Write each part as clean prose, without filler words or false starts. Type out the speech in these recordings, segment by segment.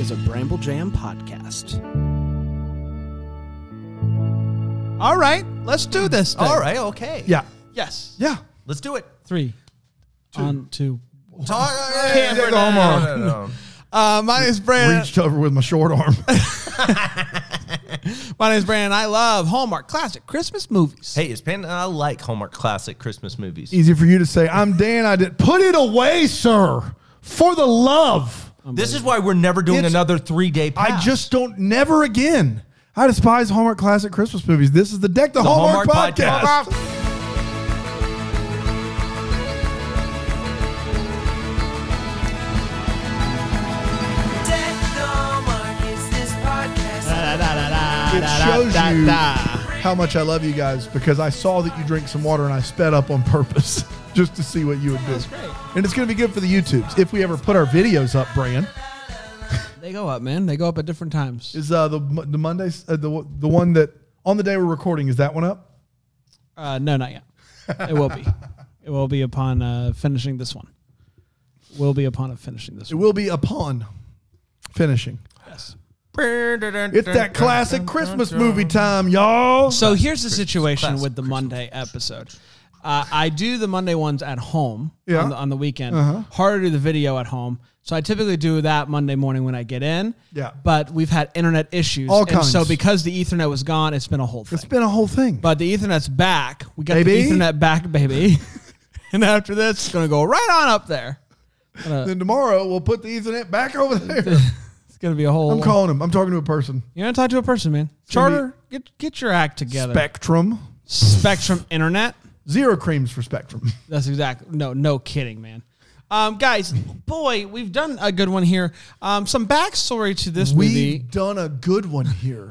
is a Bramble Jam podcast. All right, let's do this thing. All right, okay. Yeah. Yes. Yeah. Let's do it. 3, 2. No. My name is Brandon. Reached over with my short arm. My name is Brandon. I love Hallmark classic Christmas movies. Hey, it's Panda. I like Hallmark classic Christmas movies. Easy for you to say. I'm Dan. I did. Put it away, sir. For the love. This is why we're never doing another 3-day pass. I just don't. Never again. I despise Hallmark classic Christmas movies. This is the Deck the Hallmark podcast. It shows you how much I love you guys because I saw that you drink some water and I sped up on purpose just to see what you would do. That's great. And it's going to be good for the YouTubes if we ever put our videos up, Bran. They go up, man. They go up at different times. Is the Mondays the one that on the day we're recording, is that one up? No, not yet. It will be. It will be upon finishing this one. It will be upon finishing. Yes. It's that classic Christmas movie time, y'all. So here's the situation classic with the Monday episode. I do the Monday ones at home on the weekend. Harder to do the video at home. So I typically do that Monday morning when I get in. Yeah. But we've had internet issues. All and kinds. so because the Ethernet was gone, it's been a whole thing. It's been a whole thing. But the Ethernet's back. We got Baby. the Ethernet back, baby. And after this, it's going to go right on up there. Then tomorrow we'll put the Ethernet back over there. It's going to be a whole... I'm calling him. I'm talking to a person. You're going to talk to a person, man. Charter, get your act together. Spectrum. Internet. Zero creams for Spectrum. That's exactly... No kidding, man. Guys, boy, we've done a good one here. Some backstory to this movie. We've done a good one here.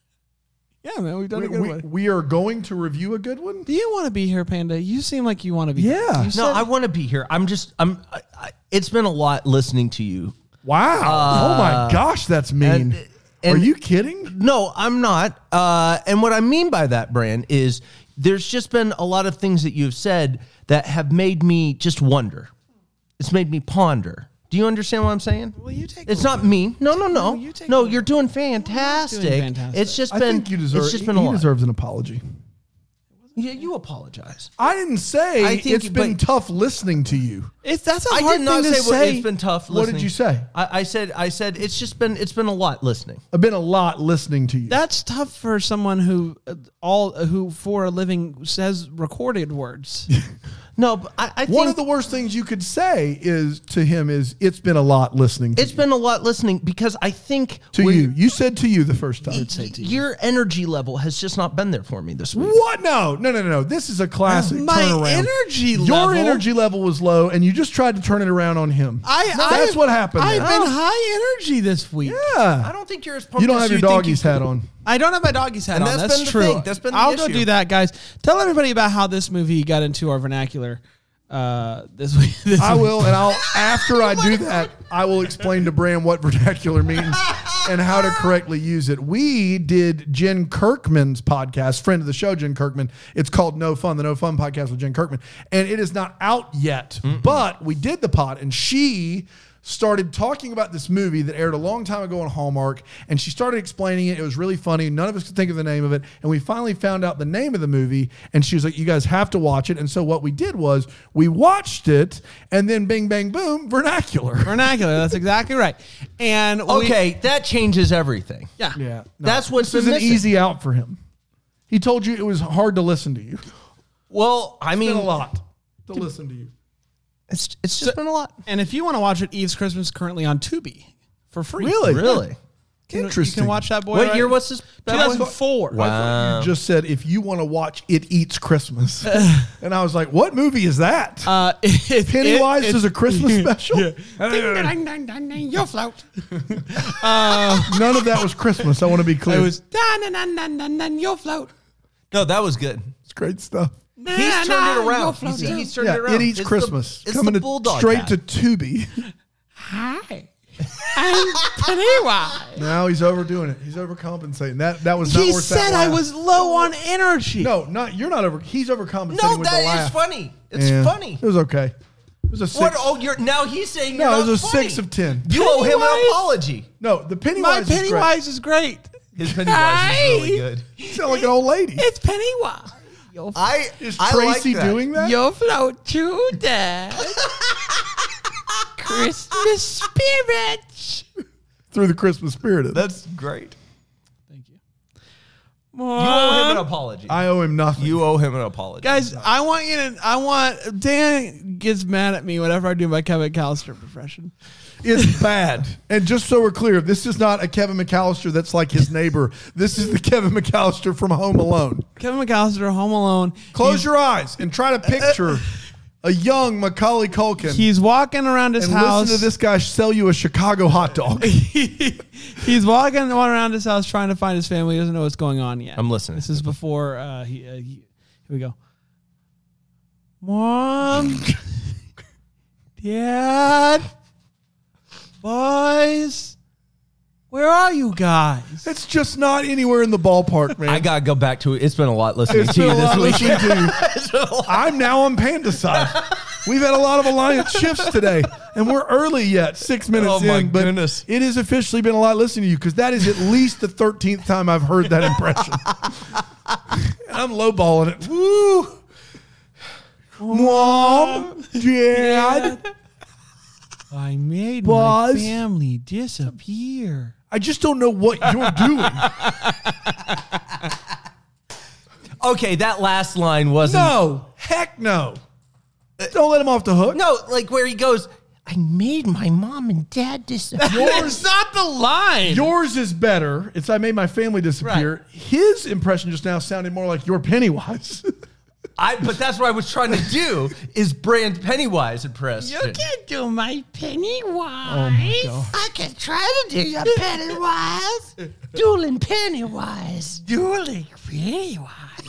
Yeah, man, we've done a good one. We are going to review a good one? Do you want to be here, Panda? You seem like you want to be Yeah. here. You No, said- I want to be here. It's been a lot listening to you. Wow. Oh my gosh, that's mean. and- Are you kidding? No, I'm not. And what I mean by that, Bran, is there's just been a lot of things that you've said that have made me just wonder. It's made me ponder. Do you understand what I'm saying? Well, you take It's not me. No. you take No, over. you're doing fantastic. Doing fantastic. It's just I been. think you deserve. It's just been a he lot. deserves an apology. Yeah, you apologize. I didn't say I think- it's been tough listening to you. That's a I hard did not thing to say say. it's been tough What listening. did you say? I said it's been a lot listening. I've been a lot listening to you. That's tough for someone who for a living says recorded words. No, but I think One of the worst things you could say is it's been a lot listening to it's you. been a lot listening because I think To you. You said to you the first time. your energy level has just not been there for me this week. What? No. This is a classic My turnaround. energy Your level? energy level was low, and you just tried to turn it around on him. That's what happened. I've there. been high energy this week. I Yeah. don't think you're as pumped You don't as have your think doggy's you hat could. on. I don't have my doggy's hat And on. that's That's been the true. thing. That's been the I'll go issue. do that, guys. Tell everybody about how this movie got into our vernacular this week. I will, and after I do that, I will explain to Bram what vernacular means and how to correctly use it. We did Jen Kirkman's podcast, friend of the show, Jen Kirkman. It's called No Fun, the No Fun podcast with Jen Kirkman. And it is not out yet, but we did the pod, and she started talking about this movie that aired a long time ago on Hallmark, and she started explaining it. It was really funny. None of us could think of the name of it, and we finally found out the name of the movie, and she was like, you guys have to watch it. And so what we did was we watched it, and then bing, bang, boom, vernacular. Vernacular. That's exactly right. And That changes everything. yeah. Yeah. No, That's what's this is been an missing. easy out for him. He told you it was hard to listen to you. Well, I It's mean, been a lot to listen to you. it's just been a lot. And if you want to watch it, Eve's Christmas currently on Tubi for free. Really? Really? Interesting. You can watch that boy. What right? year was this? 2004. Wow. You just said if you want to watch It Eats Christmas. And I was like, what movie is that? Pennywise is a Christmas special? Your float. None of that was Christmas. I want to be clear. It was your float. No, that was good. It's great stuff. He's turned it around. He's turned Yeah, it around. It Eats It's Christmas. It's Coming the to bulldog straight hat. to Tubi. Hi. I'm Pennywise. Now he's overdoing it. He's overcompensating. That was not He worth said that I laugh. was low on energy. No, not you're not over. He's overcompensating No, with the that laugh. is funny. It's Yeah, funny. It was okay. It was a 6. What? Oh, now he's saying No, you're it was not a funny. 6 of 10. You owe him an Pennywise? apology. No, the Pennywise My Pennywise is great. His Pennywise is really good. You sound like an old lady. It's Pennywise. Is I Tracy like that. doing that? You'll float to death. Christmas spirit. Through the Christmas spirit. That's great. Thank you. You owe him an apology. I owe him nothing. You owe him an apology. Guys, Dan gets mad at me whenever I do my Kevin McAllister impression. It's bad. And just so we're clear, this is not a Kevin McAllister that's like his neighbor. This is the Kevin McAllister from Home Alone. Kevin McAllister, Home Alone. Close your eyes and try to picture a young Macaulay Culkin. He's walking around his and house. listen to this guy sell you a Chicago hot dog. He's walking around his house trying to find his family. He doesn't know what's going on yet. I'm listening. This is before here we go. Mom, Dad, boys, where are you guys? It's just not anywhere in the ballpark, man. I gotta go back to it. It's been a lot listening It's to been you a lot this week. listening to you. I'm now on Panda side. We've had a lot of Alliance shifts today, and we're early yet, 6 minutes Oh, my in. But goodness. it has officially been a lot listening to you because that is at least the 13th time I've heard that impression. And I'm lowballing it. Woo! Mom, Dad. I made Boys. my family disappear. I just don't know what you're doing. Okay, that last line wasn't. No, heck no. Don't let him off the hook. No, like where he goes, I made my mom and dad disappear. It's not the line. Yours is better. It's I made my family disappear. Right. His impression just now sounded more like you're Pennywise. But that's what I was trying to do is brand Pennywise impression. You can't do my Pennywise. Oh my God. I can try to do your Pennywise. Dueling Pennywise. Dueling Pennywise.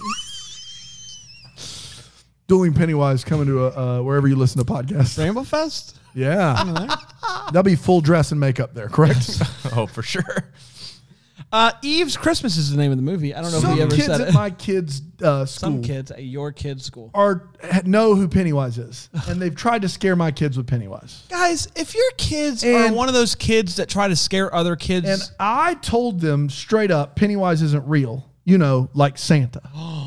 Dueling Pennywise coming to wherever you listen to podcasts. Rainbow Fest? Yeah. That'll be full dress and makeup there, correct? Oh, for sure. Eve's Christmas is the name of the movie. I don't know if Some we ever kids said at it. my kids' school Some kids at your kid's school. know who Pennywise is, and they've tried to scare my kids with Pennywise. Guys, if your kids are And- one of those kids that try to scare other kids, And I told them straight up, Pennywise isn't real. You know, like Santa.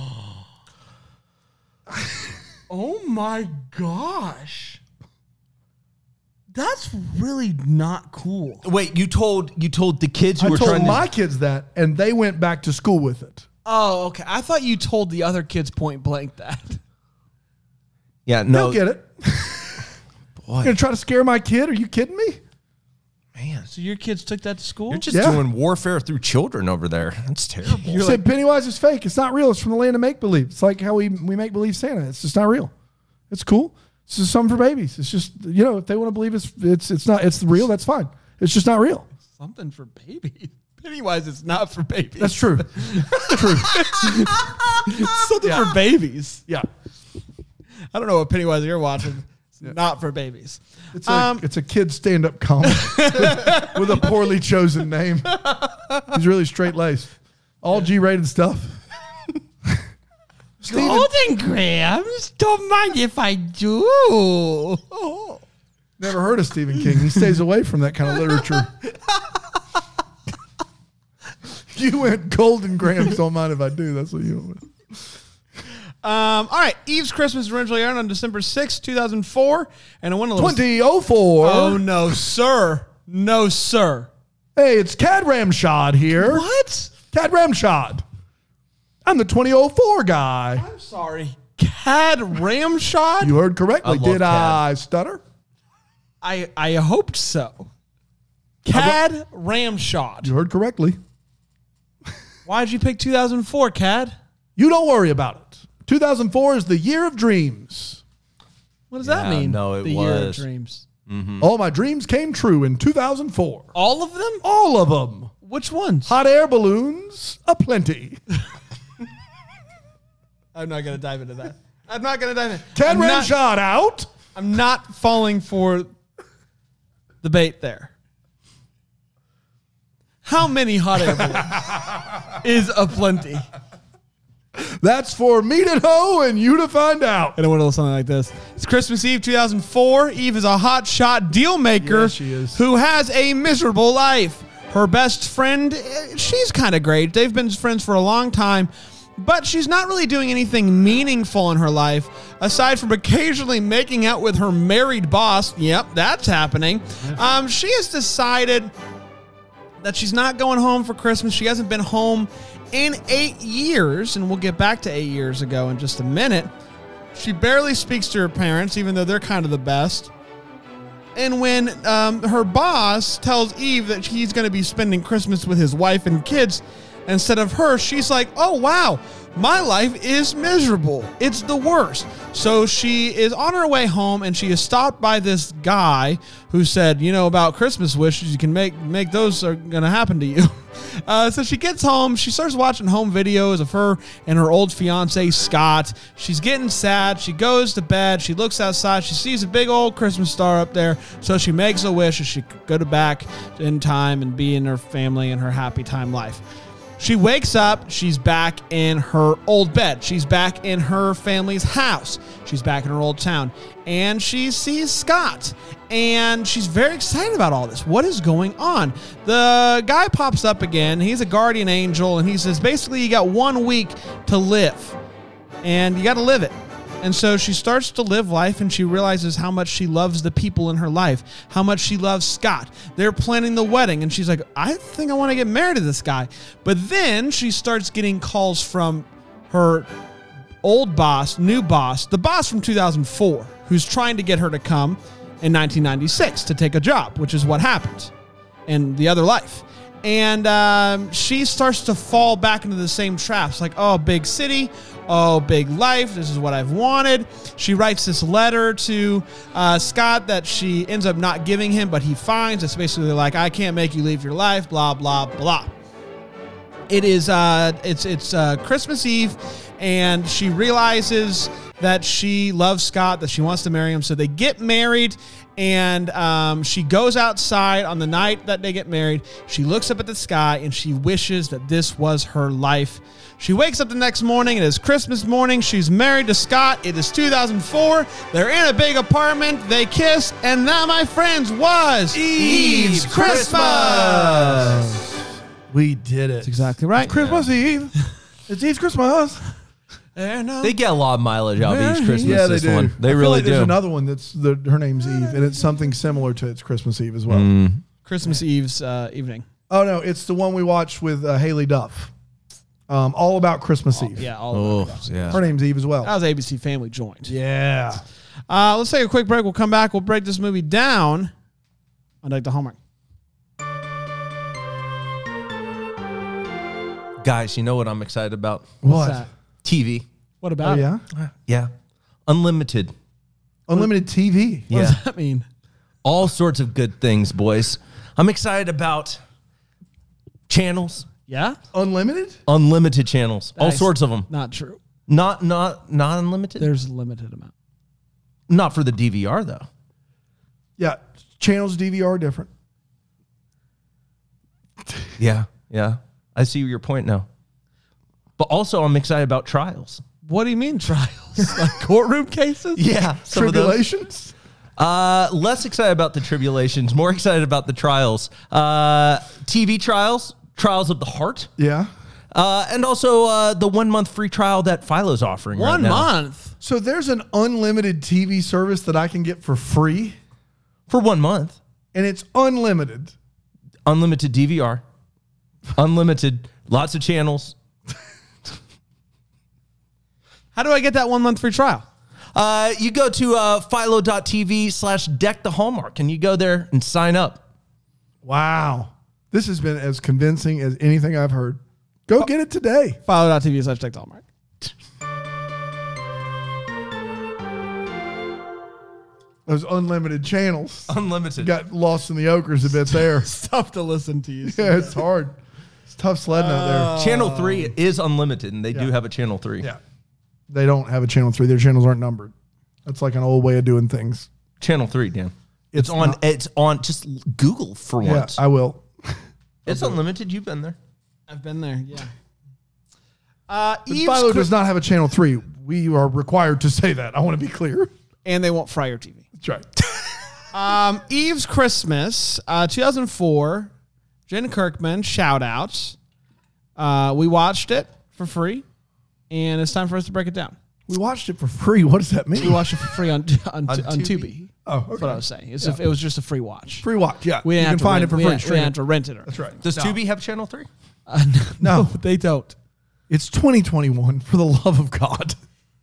oh my gosh. That's really not cool. Wait, you told the kids who I were told trying my to. kids that, and they went back to school with it. Oh, okay. I thought you told the other kids point blank that. Yeah, no. They'll get it. Boy, You're gonna try to scare my kid? Are you kidding me? man, So your kids took that to school? you're just Yeah. doing warfare through children over there. That's terrible. You said Pennywise is fake. It's not real. It's from the land of make believe. It's like how we make believe Santa. It's just not real. It's cool. It's just something for babies. It's just if they want to believe it's real, that's fine. It's just not real. Something for babies. Pennywise is not for babies. That's true. True. something for babies. Yeah. I don't know what Pennywise you're watching. It's not for babies. It's a kid stand-up comic with a poorly chosen name. He's really straight-laced. All G-rated stuff. Golden Grams? Don't mind if I do. Never heard of Stephen King. He stays away from that kind of literature. You went Golden Grams. Don't mind if I do. That's what you went. All right. Eve's Christmas originally aired on December 6, 2004. And it went a little... 2004. Oh, no, sir. No, sir. Hey, it's Cad Ramshod here. What? Cad Ramshod. I'm the 2004 guy. I'm sorry. Cad Ramshod? You heard correctly. I love Did Cad. I stutter? I hoped so. Cad Ramshod. You heard correctly. Why did you pick 2004, Cad? You don't worry about it. 2004 is the year of dreams. What does that mean? no, it the year of was. dreams. All my dreams came true in 2004. All of them? All of them. Which ones? Hot air balloons aplenty. I'm not going to dive into that. I'm not going to dive in. Cad Ramshod out. I'm not falling for the bait there. How many hot air balloons is aplenty? That's for me to know and you to find out. And it went a little something like this. It's Christmas Eve 2004. Eve is a hotshot deal maker Yeah, she is. who has a miserable life. Her best friend, she's kind of great. They've been friends for a long time, but she's not really doing anything meaningful in her life aside from occasionally making out with her married boss. Yep, that's happening. She has decided that she's not going home for Christmas. She hasn't been home in 8 years, and we'll get back to 8 years ago in just a minute. She barely speaks to her parents, even though they're kind of the best. And when her boss tells Eve that he's going to be spending Christmas with his wife and kids instead of her, she's like, oh, wow, my life is miserable. It's the worst. So she is on her way home, and she is stopped by this guy who said, you know, about Christmas wishes, you can make those are going to happen to you. So she gets home. She starts watching home videos of her and her old fiance, Scott. She's getting sad. She goes to bed. She looks outside. She sees a big old Christmas star up there. So she makes a wish that she could go back in time and be in her family and her happy time life. She wakes up. She's back in her old bed. She's back in her family's house. She's back in her old town. And she sees Scott. And she's very excited about all this. What is going on? The guy pops up again. He's a guardian angel. And he says, basically, you got 1 week to live. And you got to live it. And so she starts to live life, and she realizes how much she loves the people in her life, how much she loves Scott. They're planning the wedding, and she's like, I think I want to get married to this guy. But then she starts getting calls from her old boss, new boss, the boss from 2004, who's trying to get her to come in 1996 to take a job, which is what happened in the other life. And she starts to fall back into the same traps, like, oh, big city, oh, big life, this is what I've wanted. She writes this letter to Scott that she ends up not giving him, but he finds. It's basically like, I can't make you leave your life, blah, blah, blah. It is, it's Christmas Eve, and she realizes that she loves Scott, that she wants to marry him, so they get married. And she goes outside on the night that they get married. She looks up at the sky, and she wishes that this was her life. She wakes up the next morning. It is Christmas morning. She's married to Scott. It is 2004. They're in a big apartment. They kiss. And that, my friends, was Eve's Christmas. We did it. That's exactly right. Christmas Eve. It's Eve's Christmas. They get a lot of mileage out of Eve's Christmas. Yeah, they do. One. They I feel really like do. There's another one that's her name's Eve, and it's something similar to It's Christmas Eve as well. Christmas Eve's evening. Oh no, it's the one we watched with Haley Duff. All about Christmas Eve. Yeah, all of it. Yeah. Her name's Eve as well. That was ABC Family Joint. Yeah. Let's take a quick break. We'll come back. We'll break this movie down on Deck the Hallmark. Guys, you know what I'm excited about? What? that? TV. What Oh about it? yeah. Yeah. Unlimited. Unlimited TV. What does that mean? All sorts of good things, boys. I'm excited about channels. Yeah? Unlimited? Unlimited channels. All Nice. sorts of them. Not true. Not unlimited? There's a limited amount. Not for the DVR, though. Yeah. Channels DVR are different. Yeah. Yeah. I see your point now. But also, I'm excited about trials. What do you mean trials? Like courtroom cases? Yeah. Tribulations? Less excited about the tribulations, more excited about the trials. TV trials, trials of the heart. Yeah. And also the 1 month free trial that Philo's offering right 1 now. month? So there's an unlimited TV service that I can get for free, For 1 month. and it's unlimited. Unlimited DVR. Unlimited. Lots of channels. How do I get that 1 month free trial? You go to philo.tv/deck the hallmark, and you go there and sign up. Wow. This has been as convincing as anything I've heard. Go get it today. Philo.tv/Deck the Hallmark. Those unlimited channels. Unlimited. Got lost in the ochres a bit there. It's tough to listen to you. Yeah, it's hard. It's tough sledding out there. Channel 3 is unlimited, and they do have a Channel 3. Yeah. They don't have a channel 3. Their channels aren't numbered. That's like an old way of doing things. Channel 3, Dan. It's on. not- It's on. Just Google for Yeah, once. I will. It's unlimited. You've been there. I've been there, yeah. Philo does not have a channel 3. We are required to say that. I want to be clear. And they won't fry your TV. That's right. Eve's Christmas, 2004. Jen Kirkman, shout outs. We watched it for free, and it's time for us to break it down. We watched it for free. What does that mean? We watched it for free on Tubi. Oh, okay. That's what I was saying. It was just a free watch. Free watch, yeah. We didn't you have can to find rent, it for we free. didn't- we didn't have to rent it. That's right. Does Tubi have Channel 3? No, they don't. It's 2021, for the love of God.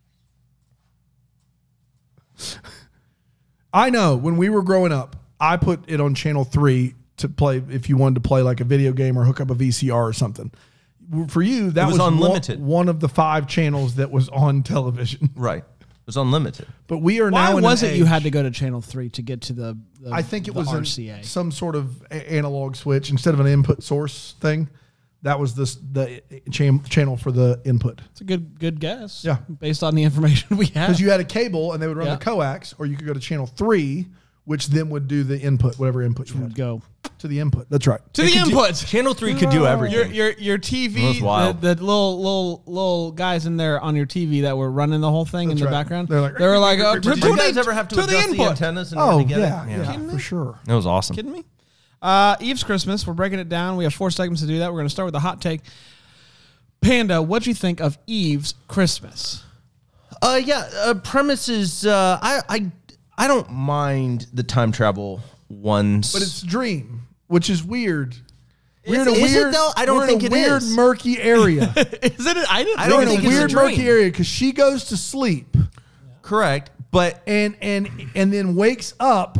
I know when we were growing up, I put it on channel 3 to play if you wanted to play like a video game or hook up a VCR or something. For you, that was unlimited. One of the 5 channels that was on television. Right. It was unlimited. But we are Why now in was an it you age- had to go to Channel 3 to get to the I think it was RCA? some sort of analog switch instead of an input source thing. That was the channel for the input. It's a good guess. Yeah. Based on the information we have. Because you had a cable and they would run Yeah. the coax, or you could go to channel 3, which then would do the input, whatever input you would had. go To the input. That's right. to the inputs. Channel 3 could do everything. Your TV, That's wild. the little guys in there on your TV that were running the whole thing That's in the right. background. They're like, to Did you guys ever have to the adjust the input. antennas? In Oh, order to get yeah, it? yeah, for sure. It was awesome. Kidding me? Eve's Christmas. We're breaking it down. We have 4 segments to do that. We're going to start with the hot take. Panda, what'd you think of Eve's Christmas? Premise is I don't mind the time travel ones, But it's a dream, which is weird. Is it though? I don't we're think in it a weird, is. murky area. Is it? I didn't. I don't We're in think a it's a weird, dream. murky area because she goes to sleep correct, but and then wakes up.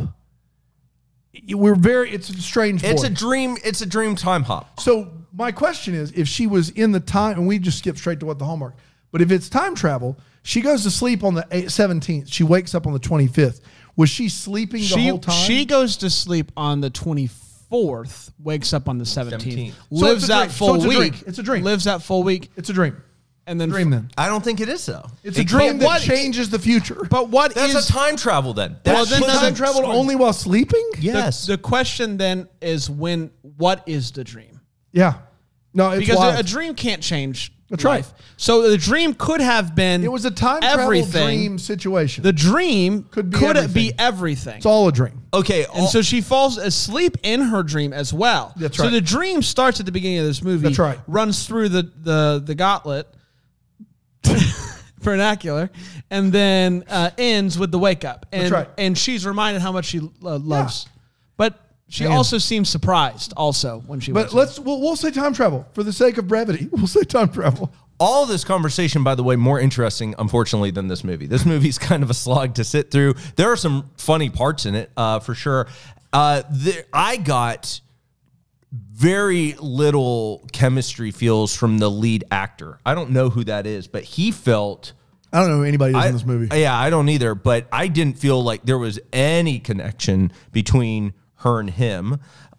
It's a strange. it's void. a dream. It's a dream time hop. So my question is, if she was in the time, and we just skip straight to what the hallmark, but if it's time travel, she goes to sleep on the 17th. She wakes up on the 25th. Was she sleeping the whole time? She goes to sleep on the 24th, wakes up on the 17th, 17th. lives So that it's a full dream. week. It's a dream. Lives that full week, It's a dream. and then Dream then. I don't think it is though. It's a dream but that changes the future. But what That's is a time travel then. Well, That's then But does time it- traveled only while sleeping? yes. the question then is what is the dream? Yeah. No, it's Because wild. a dream can't change That's life. right. So the dream could have been It was a time travel everything. dream situation. The dream Could be be everything. everything. It's all a dream. Okay. And so she falls asleep in her dream as well. That's So right. the dream starts at the beginning of this movie. That's right. Runs through the gauntlet, vernacular, and then ends with the wake up. And, That's right. And she's reminded how much she loves. But she Man. also seems surprised also when she wakes But up. we'll say time travel for the sake of brevity. We'll say time travel. all this conversation, by the way, more interesting, unfortunately, than this movie. This movie's kind of a slog to sit through. There are some funny parts in it, for sure. I got very little chemistry feels from the lead actor. I don't know who that is, but he felt... I don't know who anybody is in this movie. Yeah, I don't either, but I didn't feel like there was any connection between her and him.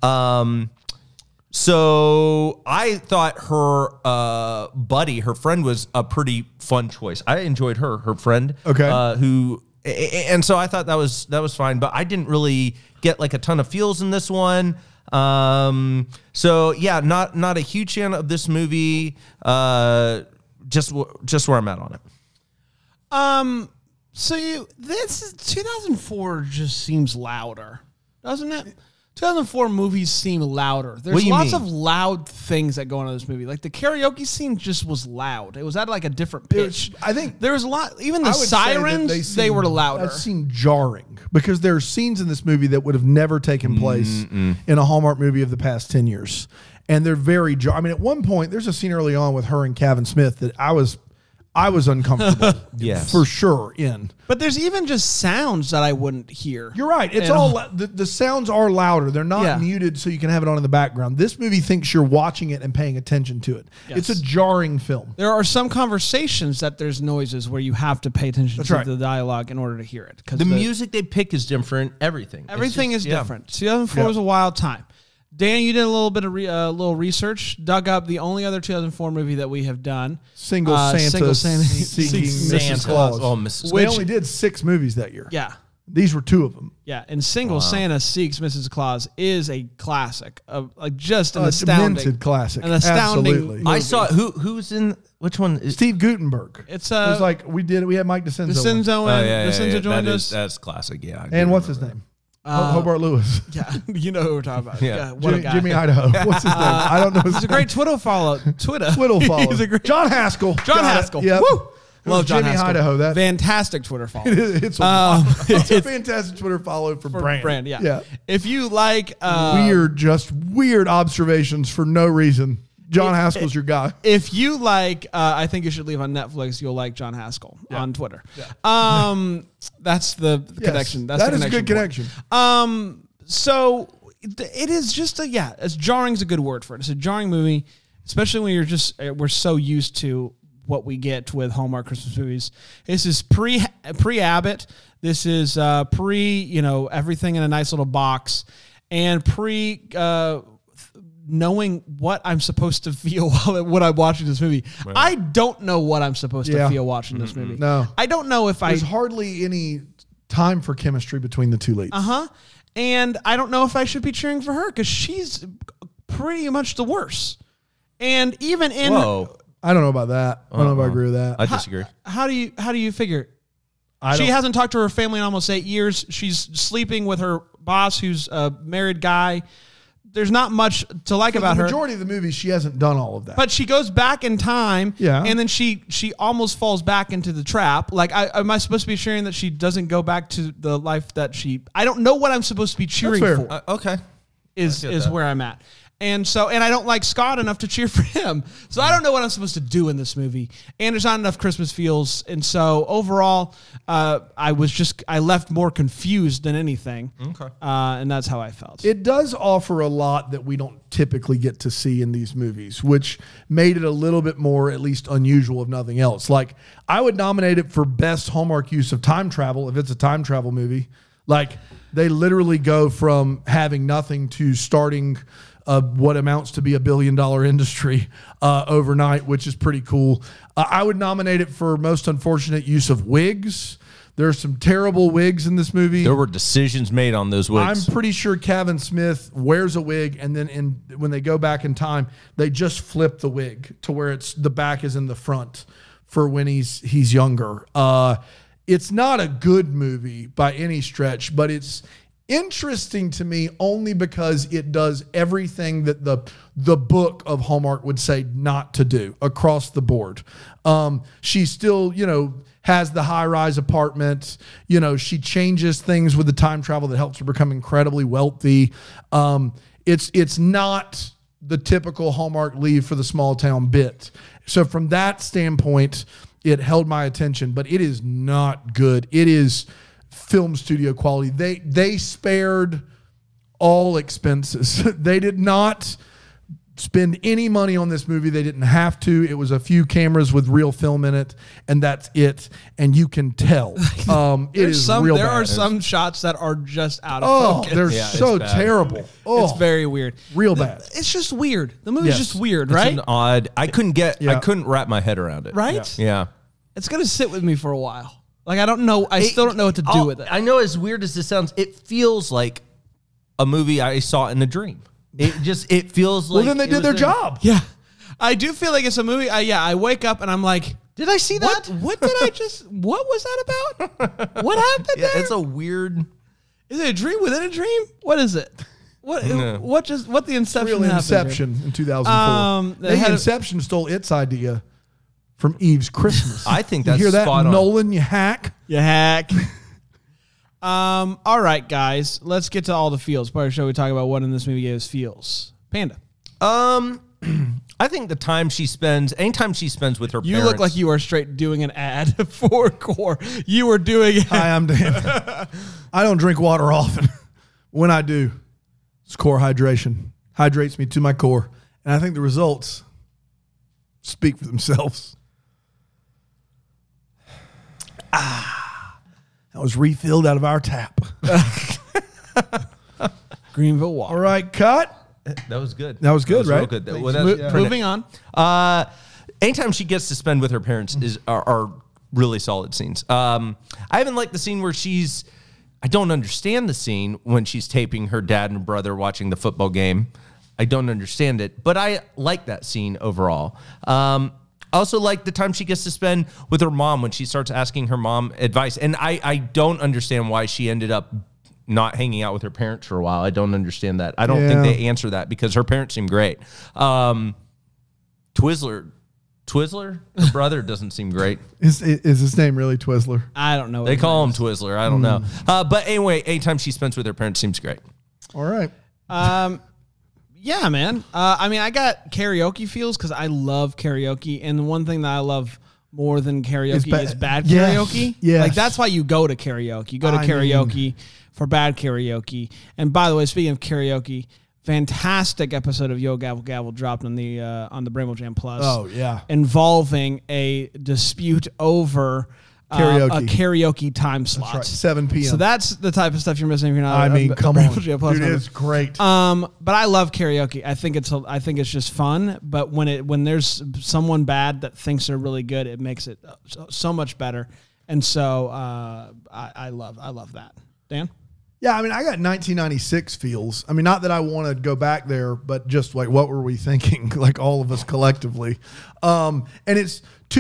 So I thought her buddy, her friend, was a pretty fun choice. I enjoyed her friend. Okay. And so I thought that was fine, but I didn't really get like a ton of feels in this one. So yeah, not a huge fan of this movie. Just where I'm at on it. So this 2004 just seems louder, doesn't it? 2004 movies seem louder. What There's do you lots mean? of loud things that go on in this movie. Like the karaoke scene just was loud. It was at like a different pitch. I think there was a lot. Even the I would say that sirens, they were louder. That seemed jarring because there are scenes in this movie that would have never taken place in a Hallmark movie of the past 10 years. And they're very I mean, at one point, there's a scene early on with her and Kevin Smith that I was uncomfortable. Yes. For sure in. But there's even just sounds that I wouldn't hear. You're right. It's And- all the sounds are louder. They're not Yeah. muted so you can have it on in the background. This movie thinks you're watching it and paying attention to it. Yes. It's a jarring film. There are some conversations that there's noises where you have to pay attention That's to right. the dialogue in order to hear it. 'Cause The music they pick is different. Everything. It's Everything just- is yeah. different. 2004 Yeah. was a wild time. Dan, you did a little bit of little research, dug up the only other 2004 movie that we have done. Single Santa, Single Santa seeking seeking Mrs. Santa. Claus. Oh, Mrs. They Which- only did 6 movies that year. Yeah. These were two of them. Yeah, and Single Santa Seeks Mrs. Claus is a classic of like just an It's a astounding demented classic. An astounding. Absolutely. movie. I saw who's in which one? Is, Steve Gutenberg. It's it was like we had Mike DeCenzo. DeCenzo and DeCenzo joined That us. is, that's classic. Yeah. I do And what's his remember name? Hobart Lewis. Yeah, you know who we're talking about. Yeah. What a guy. Jimmy Idaho. What's his name? I don't know his He's a name. great Twitter follow. Twitter follow. He's a great John Haskell. John Got it. Haskell. Yep. Woo! Love John Jimmy Haskell. Idaho. That Fantastic Twitter follow. it's a fantastic Twitter follow for Brand. Brand, yeah. Yeah. If you like weird observations for no reason. John Haskell's your guy. if you like I Think You Should Leave on Netflix, you'll like John Haskell on Twitter. That's the connection. That's that the is a good point. connection. So it is just as jarring's a good word for it. It's a jarring movie, especially when we're so used to what we get with Hallmark Christmas movies. This is pre Abbott. This is pre everything in a nice little box, and pre knowing what I'm supposed to feel when I'm watching this movie. Right. I don't know what I'm supposed to feel watching this movie. No, I don't know if there's hardly any time for chemistry between the two leads. And I don't know if I should be cheering for her because she's pretty much the worst. And even in I don't know about that. I don't know if I agree with that. I disagree. How do you figure? She hasn't talked to her family in almost 8 years. She's sleeping with her boss, who's a married guy. There's not much to like about her. The majority of the movie, she hasn't done all of that. But she goes back in time, and then she almost falls back into the trap. Like, am I supposed to be cheering that she doesn't go back to the life that she? I don't know what I'm supposed to be cheering for. Okay, is where I'm at. And I don't like Scott enough to cheer for him. So I don't know what I'm supposed to do in this movie. And there's not enough Christmas feels. And so overall, I left more confused than anything. Okay. And that's how I felt. It does offer a lot that we don't typically get to see in these movies, which made it a little bit more, at least unusual, if nothing else. Like, I would nominate it for best Hallmark use of time travel if it's a time travel movie. Like, they literally go from having nothing to starting what amounts to be $1 billion industry overnight, which is pretty cool. I would nominate it for most unfortunate use of wigs. There's some terrible wigs in this movie. There were decisions made on those wigs. I'm pretty sure Kevin Smith wears a wig, and then when they go back in time, they just flip the wig to where the back is in the front for when he's younger. It's not a good movie by any stretch, but it's interesting to me only because it does everything that the book of Hallmark would say not to do across the board. She still, has the high-rise apartment. She changes things with the time travel that helps her become incredibly wealthy. It's not the typical Hallmark leave for the small town bit. So from that standpoint, it held my attention, but it is not good. It is film studio quality. They spared all expenses. They did not spend any money on this movie. They didn't have to. It was a few cameras with real film in it, and that's it. And you can tell. It is real bad. There are some shots that are just out of focus. They're so terrible. Oh, it's very weird. Real bad. It's just weird. The movie's just weird, right? It's an odd. I couldn't wrap my head around it. Right? Yeah. It's gonna sit with me for a while. Like, I don't know. I still don't know what to do with it. I know, as weird as this sounds, it feels like a movie I saw in a dream. It feels like. Well, then they did their job. Yeah. I do feel like it's a movie. I wake up and I'm like, did I see that? What did I just, what was that about? What happened there? It's a weird. Is it a dream within a dream? What is it? What the Inception Real happened Inception in 2004. Maybe Inception stole its idea from Eve's Christmas. I think that's you hear that, spot on. Nolan, you hack. You hack. All right, guys. Let's get to all the feels. Part of the show, we talk about what in this movie gives feels. Panda. I think anytime she spends with her parents. You look like you are straight doing an ad for Core. You were doing it. Hi, I'm Dan. I don't drink water often. When I do, it's Core Hydration. Hydrates me to my core. And I think the results speak for themselves. That was refilled out of our tap. Greenville water. All right, cut. That was good. That was good, right? Real good. Moving on. Anytime she gets to spend with her parents are really solid scenes. I haven't liked the scene where I don't understand the scene when she's taping her dad and brother watching the football game. I don't understand it, but I like that scene overall. I also like the time she gets to spend with her mom when she starts asking her mom advice. And I don't understand why she ended up not hanging out with her parents for a while. I don't understand that. I don't think they answer that because her parents seem great. Twizzler, her brother doesn't seem great. Is his name really Twizzler? I don't know. They call him Twizzler. I don't know. But anyway, anytime she spends with her parents seems great. All right. Yeah, man. I mean, I got karaoke feels because I love karaoke, and the one thing that I love more than karaoke is bad karaoke. Yes. Like that's why you go to karaoke. You go to karaoke for bad karaoke. And by the way, speaking of karaoke, fantastic episode of Yo Gabble Gabble dropped on the Bramble Jam Plus. Oh yeah, involving a dispute over a karaoke time slot. That's right, 7 p.m. So that's the type of stuff you're missing if you're not. I mean, come on, dude, member. it's great. But I love karaoke. I think it's just fun. But when there's someone bad that thinks they're really good, it makes it so much better. And so I love that. Dan? Yeah, I mean, I got 1996 feels. I mean, not that I want to go back there, but just like, what were we thinking? Like all of us collectively. And it's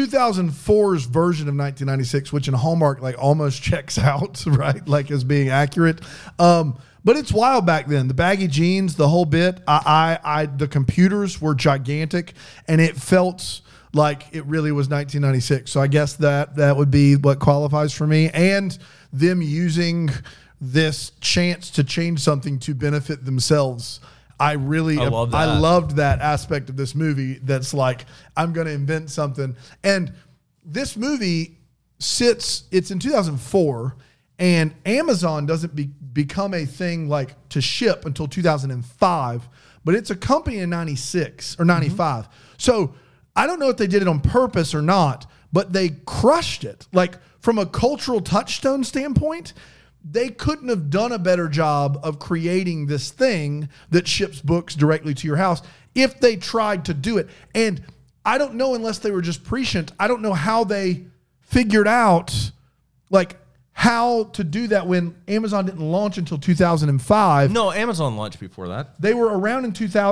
2004's version of 1996, which in Hallmark like almost checks out, right? Like as being accurate. But it's wild back then. The baggy jeans, the whole bit. The computers were gigantic, and it felt like it really was 1996. So I guess that would be what qualifies for me. And them using this chance to change something to benefit themselves. I loved that aspect of this movie. That's like, I'm going to invent something. And this movie it's in 2004, and Amazon doesn't become a thing like to ship until 2005, but it's a company in 96 or 95. So I don't know if they did it on purpose or not, but they crushed it. Like from a cultural touchstone standpoint, they couldn't have done a better job of creating this thing that ships books directly to your house if they tried to do it. And I don't know, unless they were just prescient, I don't know how they figured out like how to do that when Amazon didn't launch until 2005. No, Amazon launched before that. They were around in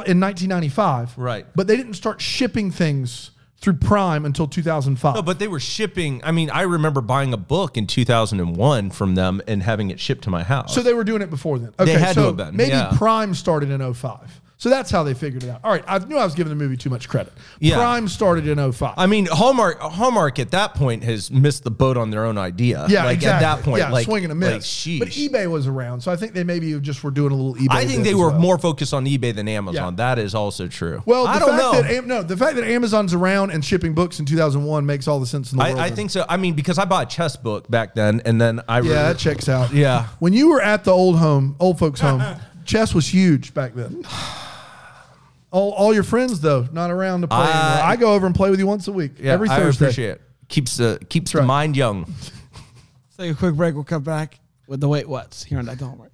1995. Right. But they didn't start shipping things through Prime until 2005. No, but they were shipping. I mean, I remember buying a book in 2001 from them and having it shipped to my house. So they were doing it before then. Okay, they had to have been. Maybe Prime started in 05. So that's how they figured it out. All right, I knew I was giving the movie too much credit. Yeah. Prime started in 05. I mean, Hallmark at that point has missed the boat on their own idea. Yeah, like exactly. At that point, like swing and a miss. But eBay was around, so I think they maybe just were doing a little eBay. I think they were more focused on eBay than Amazon. Yeah. That is also true. Well, the fact that Amazon's around and shipping books in 2001 makes all the sense in the world. I think so. I mean, because I bought a chess book back then, and then that checks out. Yeah. When you were at the old folks' home, chess was huge back then. All your friends, though, not around to play anymore. I go over and play with you once a week. Yeah, every Thursday. I appreciate it. Keeps the mind young. Let's take a quick break. We'll come back with the Wait What's here on Deck the Hallmark.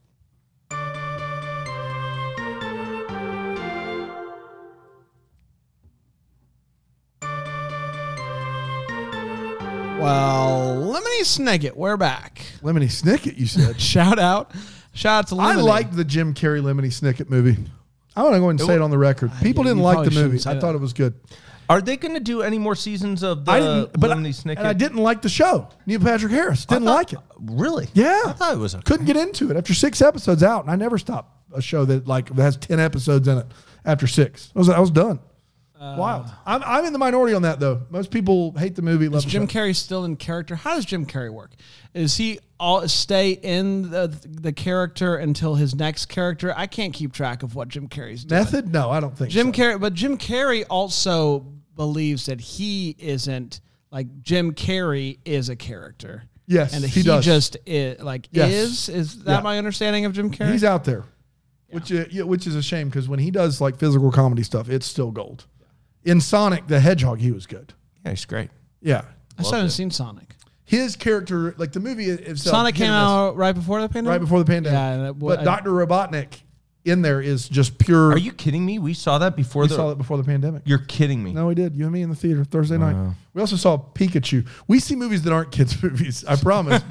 Well, Lemony Snicket, we're back. Lemony Snicket, you said. Shout out to Lemony. I liked the Jim Carrey Lemony Snicket movie. I want to go and say it on the record. People didn't like the movie. I thought it was good. Are they going to do any more seasons of the Lemony Snicket? And I didn't like the show. Neil Patrick Harris didn't like it. Really? Yeah. I thought it was okay. Couldn't get into it after 6 episodes out, and I never stopped a show that has 10 episodes in it after 6. I was done. Wild. I'm in the minority on that, though. Most people hate the movie. Is Jim Carrey still in character? How does Jim Carrey work? Is he stay in the character until his next character? I can't keep track of what Jim Carrey's doing. Method? No, I don't think Jim Carrey. But Jim Carrey also believes that he isn't like Jim Carrey is a character. Yes, and he does. Just is that my understanding of Jim Carrey? He's out there, which is a shame because when he does like physical comedy stuff, it's still gold. In Sonic the Hedgehog, he was good. Yeah, he's great. Yeah. I still haven't seen Sonic. His character, like the movie itself. Sonic came out right before the pandemic? Right before the pandemic. Yeah, but Dr. Robotnik in there is just pure. Are you kidding me? We saw that before we saw it before the pandemic. You're kidding me. No, we did. You and me in the theater Thursday night. We also saw Pikachu. We see movies that aren't kids' movies, I promise, but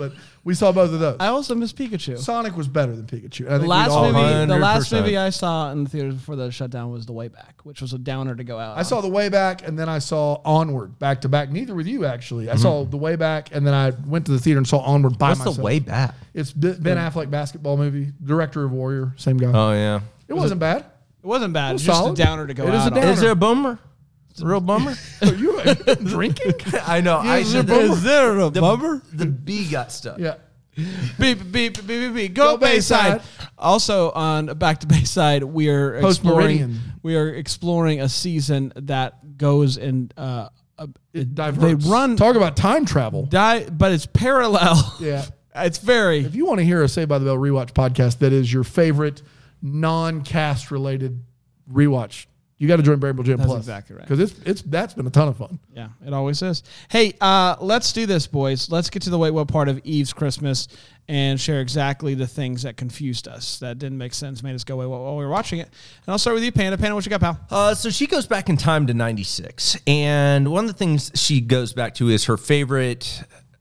We saw both of those. I also miss Pikachu. Sonic was better than Pikachu. And I The think last we'd all movie, agree. the last 100%. movie I saw in the theaters before the shutdown was The Way Back, which was a downer to go out. I saw The Way Back, and then I saw Onward back to back. Neither with you, actually. I saw The Way Back, and then I went to the theater and saw Onward by What's myself. the way back? It's Ben Affleck basketball movie, director of Warrior, same guy. Oh yeah. It wasn't bad. It wasn't bad. It It was was just solid. a downer to go It is out a on. downer. Is there a bummer? It's a real bummer. Are you drinking? I know. I Is said there a the bummer? The bee got stuck. Yeah. Beep, beep, beep, beep, beep. Go Go Bayside. Bayside. Also on Back to Bayside, we are Post exploring. Meridian. We are exploring a season that goes in. It diverts. They run. Talk about time travel. But it's parallel. Yeah. It's very. If you want to hear a Saved by the Bell rewatch podcast that is your favorite non-cast related rewatch, you got to join Variable Jam That's Plus. exactly right. Because that's been a ton of fun. Yeah, it always is. Hey, let's do this, boys. Let's get to the wait, what part of Eve's Christmas and share exactly the things that confused us, that didn't make sense, made us go, wait, what, while we were watching it. And I'll start with you, Panda. Panda, what you got, pal? So she goes back in time to 96. And one of the things she goes back to is her favorite,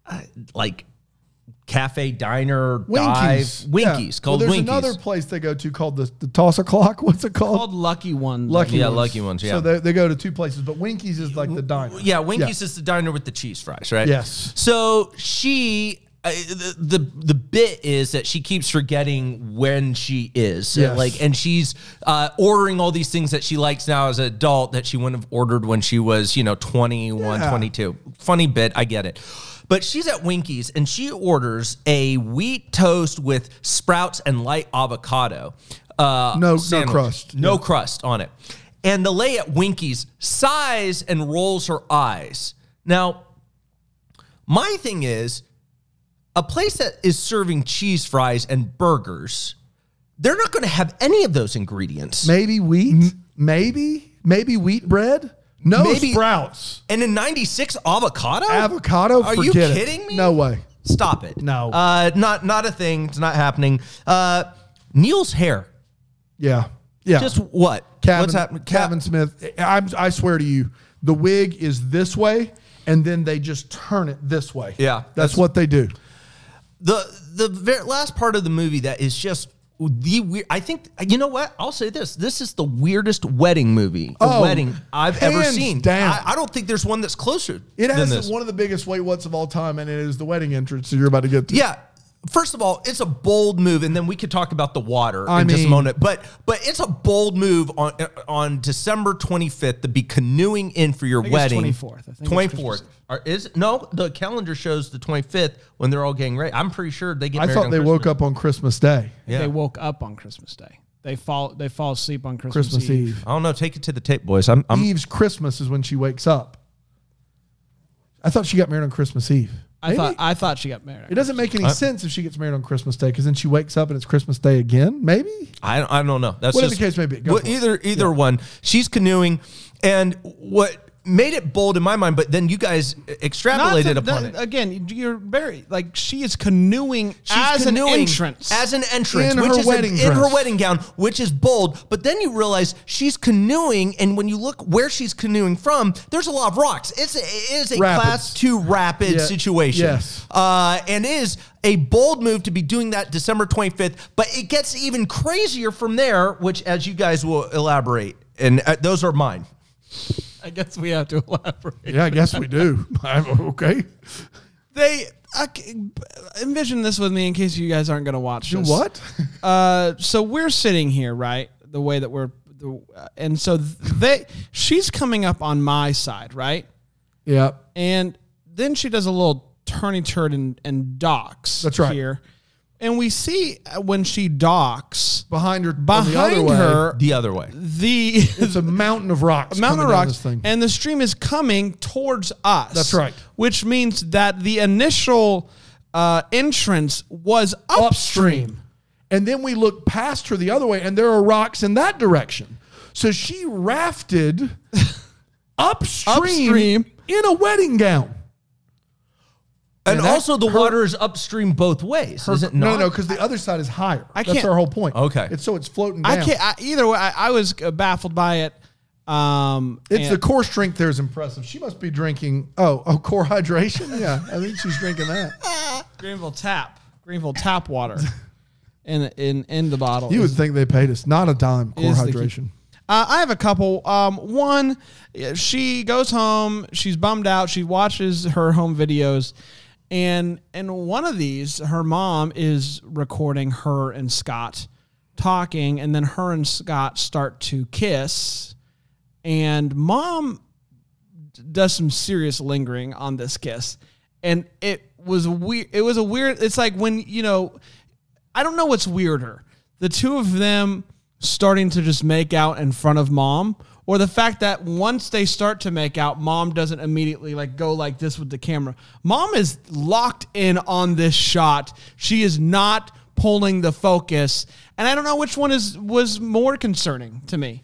cafe, diner, dive. Winkies, called there's Winkies. another place they go to called the Toss O'Clock. What's it called? Called Lucky One. Lucky Yeah, Ones. Lucky Ones, yeah. So they go to two places, but Winkies is like the diner. Yeah, Winkies is the diner with the cheese fries, right? Yes. So she... the bit is that she keeps forgetting when she is. Yes. And she's ordering all these things that she likes now as an adult that she wouldn't have ordered when she was 21, Yeah. 22. Funny bit, I get it. But she's at Winkies and she orders a wheat toast with sprouts and light avocado. No sandwich. crust. No Yeah. crust on it. And the lady at Winkies sighs and rolls her eyes. Now, my thing is, a place that is serving cheese fries and burgers, they're not going to have any of those ingredients. Maybe wheat. Maybe wheat bread. No Maybe- sprouts. And in 96, avocado? Avocado. Are you forget it. kidding me? No way. Stop it. No. Not a thing. It's not happening. Neil's hair. Yeah. Yeah. Just what? Kevin, What's happening? Kevin Smith. I swear to you, the wig is this way, and then they just turn it this way. Yeah. That's what they do. The very last part of the movie that is just the weird. I think, you know what? I'll say this. This is the weirdest wedding movie, wedding I've ever hands seen. down. I don't think there's one that's closer It than has this. one of the biggest wait what's of all time, and it is the wedding entrance that you're about to get to. Yeah. First of all, it's a bold move, and then we could talk about the water I in just a mean- moment. But it's a bold move on December 25th to be canoeing in for your think it's wedding. 24th. I think it's 24th. Is it? No, the calendar shows the 25th when they're all getting ready. I'm pretty sure they get I married thought on they Christmas. woke up on Christmas Day. Yeah. They woke up on Christmas Day. They fall asleep on Christmas, Christmas Eve. I don't know. Take it to the tape, boys. I'm Eve's Christmas is when she wakes up. I thought she got married on Christmas Eve. Maybe? I thought she got married. It doesn't make any sense if she gets married on Christmas Day, because then she wakes up and it's Christmas Day again. Maybe. I don't know. That's Whatever just, the case may be. Go Well, for it. either one. She's canoeing, and what made it bold in my mind, but then you guys extrapolated upon it. Again, you're very she is canoeing She's as canoeing an entrance. as an entrance, In which her is wedding in her dress. wedding gown, which is bold. But then you realize she's canoeing, and when you look where she's canoeing from, there's a lot of rocks. It is a Rapids. class 2 rapid Yeah. situation. Yes. And is a bold move to be doing that December 25th. But it gets even crazier from there, which, as you guys will elaborate, and those are mine. I guess we have to elaborate. Yeah, I guess we do. Okay. Envision this with me in case you guys aren't going to watch Do this. what? So we're sitting here, right? The way that and so she's coming up on my side, right? Yeah. And then she does a little turny turd and docks. That's right. Here, and we see when she docks Behind her. on the other behind way, her The other way. the it's a mountain of rocks. mountain of coming down rocks, this thing. and the stream is coming towards us. That's right. Which means that the initial entrance was upstream. And then we look past her the other way, and there are rocks in that direction. So she rafted upstream in a wedding gown. And that- also, the her- water is upstream both ways, is it not? No, because the other side is higher. That's can't- our whole point. Okay. It's floating down. I can't. Either way, I was baffled by it. It's and- the core strength there is impressive. She must be drinking. Oh, core hydration. Yeah, I think she's drinking that. Greenville Tap. Greenville tap water in the bottle. You would think they paid us not a dime. Core is the key. hydration. I have a couple. One, she goes home. She's bummed out. She watches her home videos, and one of these, her mom is recording her and Scott talking, and then her and Scott start to kiss, and mom does some serious lingering on this kiss, and it was weird. It was a weird. It's like when I don't know what's weirder, the two of them starting to just make out in front of mom, or the fact that once they start to make out, mom doesn't immediately go like this with the camera. Mom is locked in on this shot. She is not pulling the focus, and I don't know which one was more concerning to me.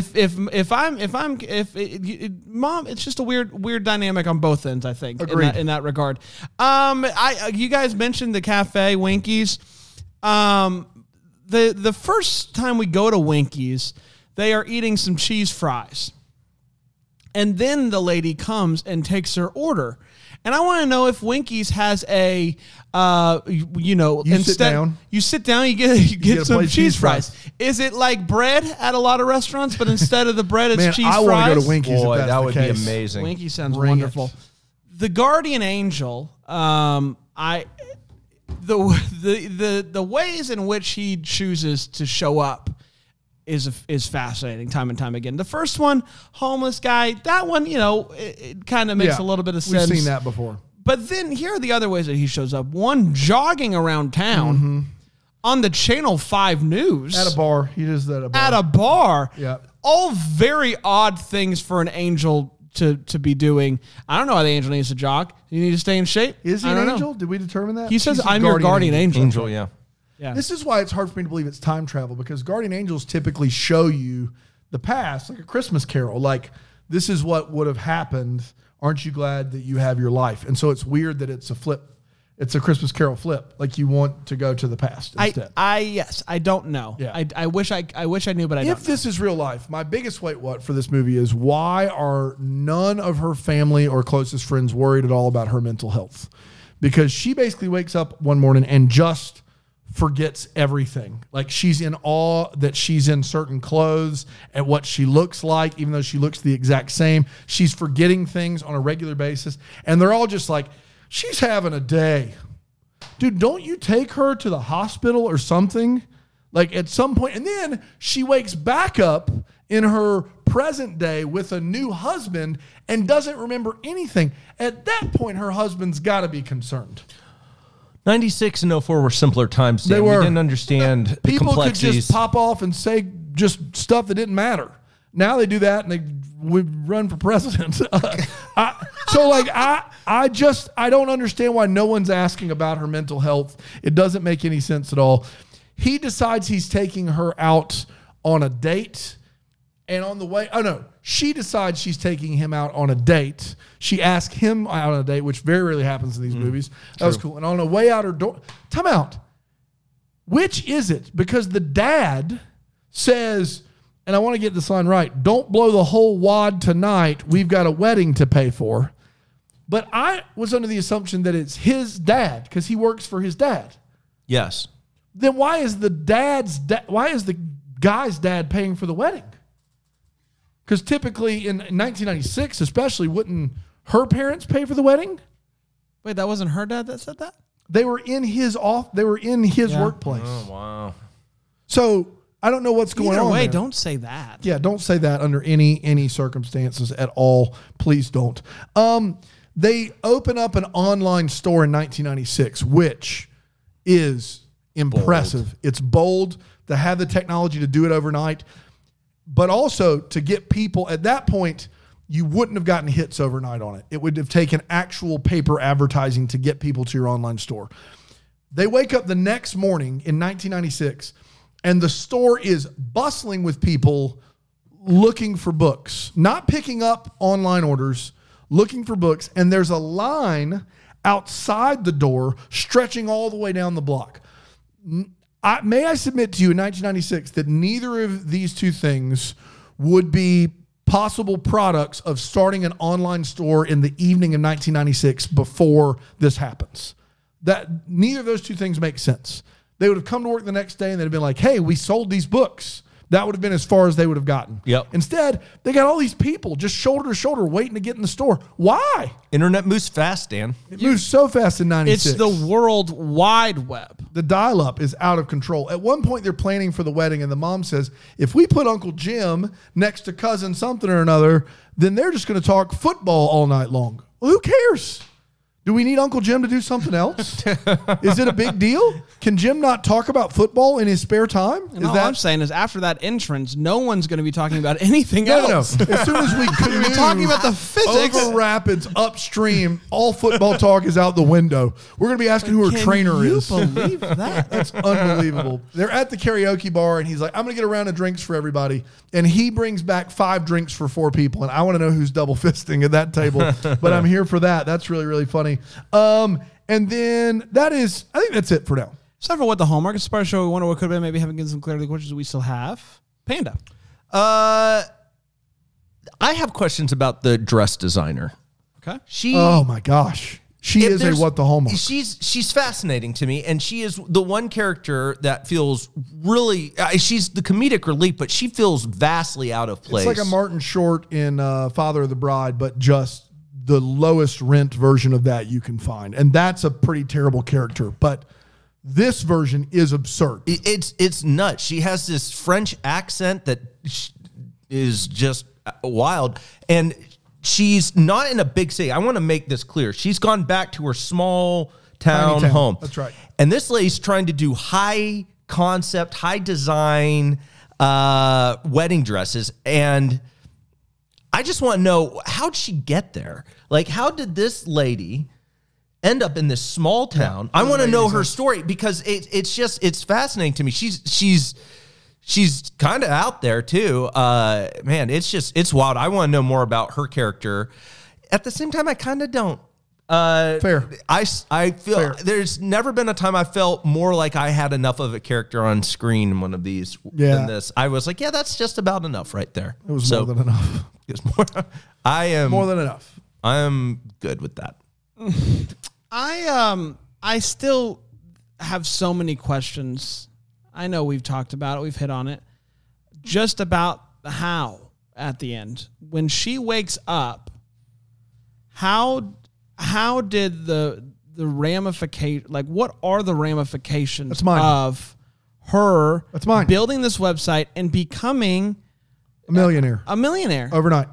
Mom, it's just a weird dynamic on both ends, I think, in that regard. You guys mentioned the cafe, Winkies. The first time we go to Winkies, they are eating some cheese fries. And then the lady comes and takes her order. And I want to know if Winkies has a, you sit down, you get some cheese fries. Is it like bread at a lot of restaurants, but instead of the bread, it's cheese fries? I want to go to Winkies. Boy, if that's that the would case. be amazing. Winkies sounds Bring wonderful. it. The Guardian Angel, the ways in which he chooses to show up is fascinating time and time again. The first one, homeless guy, that one, it kind of makes a little bit of sense. We've seen that before. But then here are the other ways that he shows up. One, jogging around town on the Channel 5 News. At a bar. He does that at a bar. At a bar. Yeah. All very odd things for an angel to be doing. I don't know why the angel needs to jog. You need to stay in shape. Is he I an don't know. angel? Did we determine that? He says, He's a I'm your guardian angel. Angel, yeah. Yeah. This is why it's hard for me to believe it's time travel, because guardian angels typically show you the past, like a Christmas Carol. Like, this is what would have happened. Aren't you glad that you have your life? And so it's weird that it's a flip. It's a Christmas Carol flip. Like, you want to go to the past instead. I don't know. Yeah. I wish I knew, but I don't If this is real life, my biggest what for this movie is, why are none of her family or closest friends worried at all about her mental health? Because she basically wakes up one morning and just forgets everything. Like, she's in awe that she's in certain clothes and what she looks like, even though she looks the exact same. She's forgetting things on a regular basis. And they're all just like, she's having a day. Dude, don't you take her to the hospital or something? Like, at some point. And then she wakes back up in her present day with a new husband and doesn't remember anything. At that point, her husband's got to be concerned. 96 and 04 were simpler times. Dan. They were. We didn't understand the People could complexities. just pop off and say just stuff that didn't matter. Now they do that and they would run for president. I don't understand why no one's asking about her mental health. It doesn't make any sense at all. He decides he's taking her out on a date. And on the way, she decides she's taking him out on a date. She asked him out on a date, which very rarely happens in these movies. That was cool. And on the way out her door, time out. Which is it? Because the dad says, and I want to get this line right, don't blow the whole wad tonight. We've got a wedding to pay for. But I was under the assumption that it's his dad because he works for his dad. Yes. Then why is the guy's dad paying for the wedding? Because typically in 1996, especially, wouldn't her parents pay for the wedding? Wait, that wasn't her dad that said that? They were in his workplace. Oh, wow. So I don't know what's going Either on. way, there. don't say that. Yeah, don't say that under any circumstances at all. Please don't. They open up an online store in 1996, which is impressive. Bold. It's bold to have the technology to do it overnight, but also to get people at that point. You wouldn't have gotten hits overnight on it. It would have taken actual paper advertising to get people to your online store. They wake up the next morning in 1996, and the store is bustling with people looking for books, not picking up online orders, looking for books. And there's a line outside the door stretching all the way down the block. May I submit to you in 1996 that neither of these two things would be possible products of starting an online store in the evening of 1996 before this happens. That neither of those two things make sense. They would have come to work the next day and they'd have been like, hey, we sold these books. That would have been as far as they would have gotten. Yep. Instead, they got all these people just shoulder to shoulder waiting to get in the store. Why? Internet moves fast, Dan. It moves so fast in 96. It's the World Wide Web. The dial-up is out of control. At one point, they're planning for the wedding, and the mom says, if we put Uncle Jim next to cousin something or another, then they're just going to talk football all night long. Well, who cares? Do we need Uncle Jim to do something else? Is it a big deal? Can Jim not talk about football in his spare time? And all I'm saying is after that entrance, no one's going to be talking about anything else. No. As soon as we canoe talking about the physics. over rapids upstream, all football talk is out the window. We're going to be asking who her trainer is. Can you believe that? That's unbelievable. They're at the karaoke bar, and he's like, I'm going to get a round of drinks for everybody. And he brings back 5 drinks for 4 people. And I want to know who's double fisting at that table. But I'm here for that. That's really, really funny. And then I think that's it for now. Aside from what the Hallmark is part of the show, we wonder what could have been. Maybe haven't given some clarity to the questions we still have. Panda. I have questions about the dress designer. Okay. Oh my gosh. She is a what the Hallmark. She's fascinating to me, and she is the one character that feels really. She's the comedic relief, but she feels vastly out of place. It's like a Martin Short in Father of the Bride, but just the lowest rent version of that you can find, and that's a pretty terrible character. But this version is absurd. It's nuts. She has this French accent that is just wild, and she's not in a big city. I want to make this clear. She's gone back to her small town home. That's right. And this lady's trying to do high concept, high design wedding dresses. And I just want to know, how'd she get there? Like, how did this lady end up in this small town? I want to know her story because it's fascinating to me. She's kind of out there too. Man, it's wild. I want to know more about her character. At the same time, I kind of don't. Fair. I feel Fair. There's never been a time I felt more like I had enough of a character on screen in one of these than this. I was like, yeah, that's just about enough right there. It was more than enough. It's more. I am More than enough. I am good with that. I still have so many questions. I know we've talked about it. We've hit on it. Just about how at the end, when she wakes up, how did the ramification, like what are the ramifications of her building this website and becoming a millionaire overnight?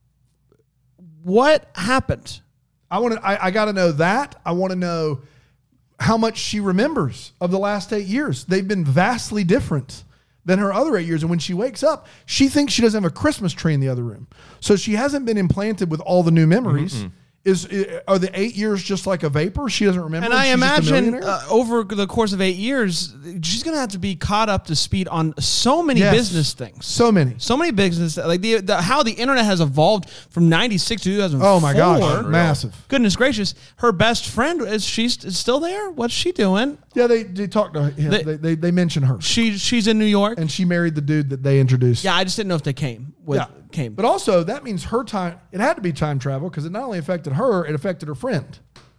What happened? I got to know that. I want to know how much she remembers of the last 8 years. They've been vastly different than her other 8 years. And when she wakes up, she thinks she doesn't have a Christmas tree in the other room. So she hasn't been implanted with all the new memories. Mm-hmm. Are the 8 years just like a vapor? She doesn't remember. And I imagine over the course of 8 years, she's going to have to be caught up to speed on so many business things. So many business, like how the internet has evolved from 96 to 2004. Oh my gosh, massive. Goodness gracious. Her best friend, is she still there? What's she doing? Yeah, they talked to him. They mentioned her. She's in New York. And she married the dude that they introduced. Yeah, I just didn't know if they came. But also, that means her time, it had to be time travel because it not only affected her, it affected her friend.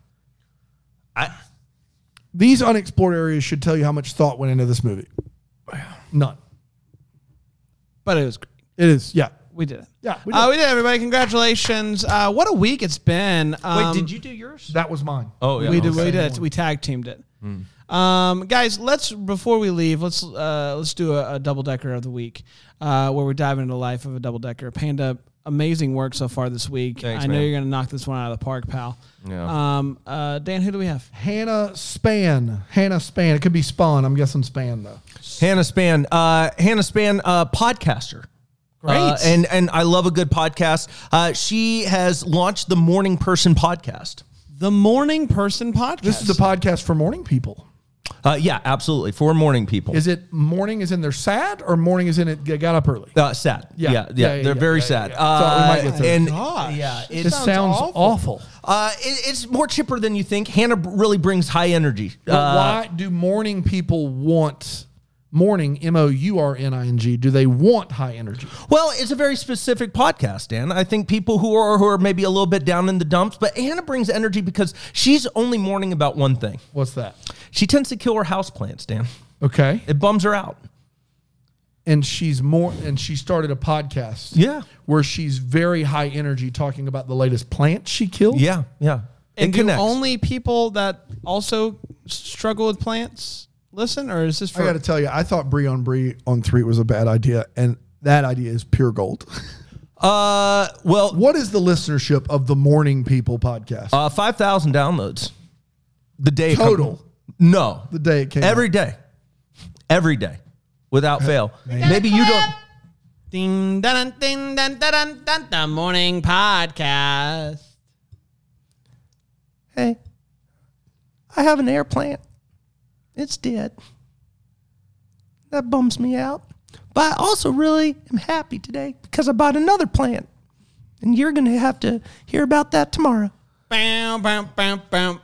These unexplored areas should tell you how much thought went into this movie. None. But it was great. It is, yeah. We did it. Yeah, we did, everybody. Congratulations. What a week it's been. Wait, did you do yours? That was mine. Oh, yeah. We did. We tag teamed it. Guys, before we leave, let's do a double decker of the week, where we're diving into the life of a double decker. Panda, amazing work so far this week. Thanks, I know man. you're gonna knock this one out of the park, pal. Yeah. Dan, who do we have? Hannah Span. It could be Spawn. I'm guessing Span though. Hannah Span, podcaster. Great. And I love a good podcast. She has launched the Morning Person podcast. The Morning Person podcast. This is a podcast for morning people. Yeah, absolutely. For morning people. Is it morning as in they're sad or morning as in it got up early? Sad. Yeah. They're very sad. Thought we might get there. And Gosh. It sounds awful. It's more chipper than you think. Hannah really brings high energy. Why do morning people want morning, MOURNING, do they want high energy? Well, it's a very specific podcast, Dan. I think people who are maybe a little bit down in the dumps, but Hannah brings energy because she's only mourning about one thing. What's that? She tends to kill her houseplants, Dan. Okay. It bums her out. And she started a podcast. Yeah. Where she's very high energy talking about the latest plant she killed. Yeah, yeah. And It do connects. only people that also struggle with plants listen, or is this for? I got to tell you, I thought Brie on 3 was a bad idea, and that idea is pure gold. Well, What is the listenership of the Morning People podcast? 5,000 downloads. The day it Total? No. The day it came Every out. day. Every day. Without fail. Maybe you don't. Ding dun ding dun dun dun dun morning podcast. Hey, I have an air plant. It's dead. That bums me out. But I also really am happy today because I bought another plant. And you're going to have to hear about that tomorrow. Bam bam bam bam.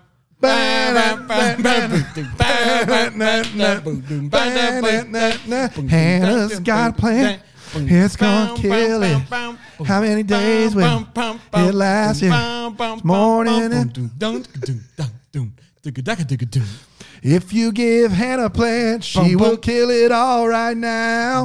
Hannah's got a plan. It's gonna kill it. How many days will it last? It's morning. If you give Hannah a plan, she will kill it all right now.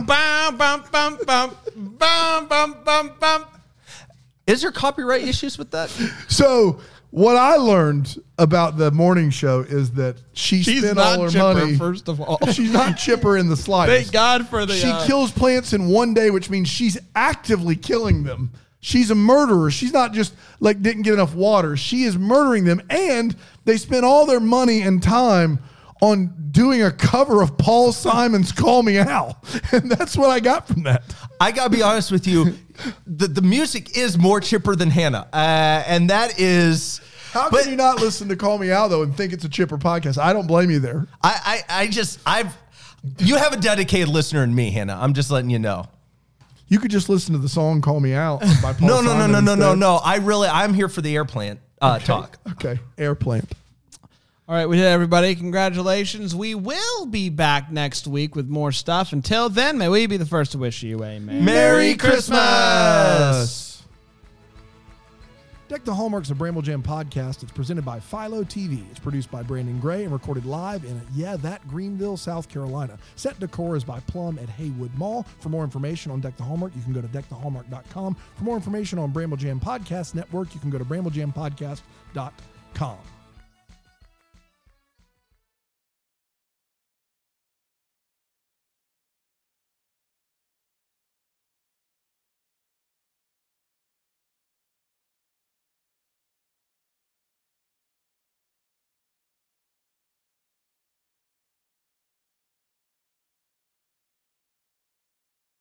Is there copyright issues with that? So what I learned about the morning show is that she She's spent not all her chipper, money. first of all. She's not chipper in the slightest. Thank God for the. She kills plants in one day, which means she's actively killing them. She's a murderer. She's not just like didn't get enough water. She is murdering them, and they spent all their money and time on doing a cover of Paul Simon's "Call Me Al," and that's what I got from that. I gotta be honest with you, the music is more chipper than Hannah, and that is. How can you not listen to "Call Me Al" though and think it's a chipper podcast? I don't blame you there. You have a dedicated listener in me, Hannah. I'm just letting you know. You could just listen to the song "Call Me Al" by Paul No. Simon instead. I'm here for the airplane talk. Okay, airplane. All right, we did it, everybody. Congratulations. We will be back next week with more stuff. Until then, may we be the first to wish you a Merry Christmas! Deck the Hallmarks of Bramble Jam podcast. It's presented by Philo TV. It's produced by Brandon Gray and recorded live in, Greenville, South Carolina. Set decor is by Plum at Haywood Mall. For more information on Deck the Hallmark, you can go to deckthehallmark.com. For more information on Bramble Jam Podcast Network, you can go to bramblejampodcast.com.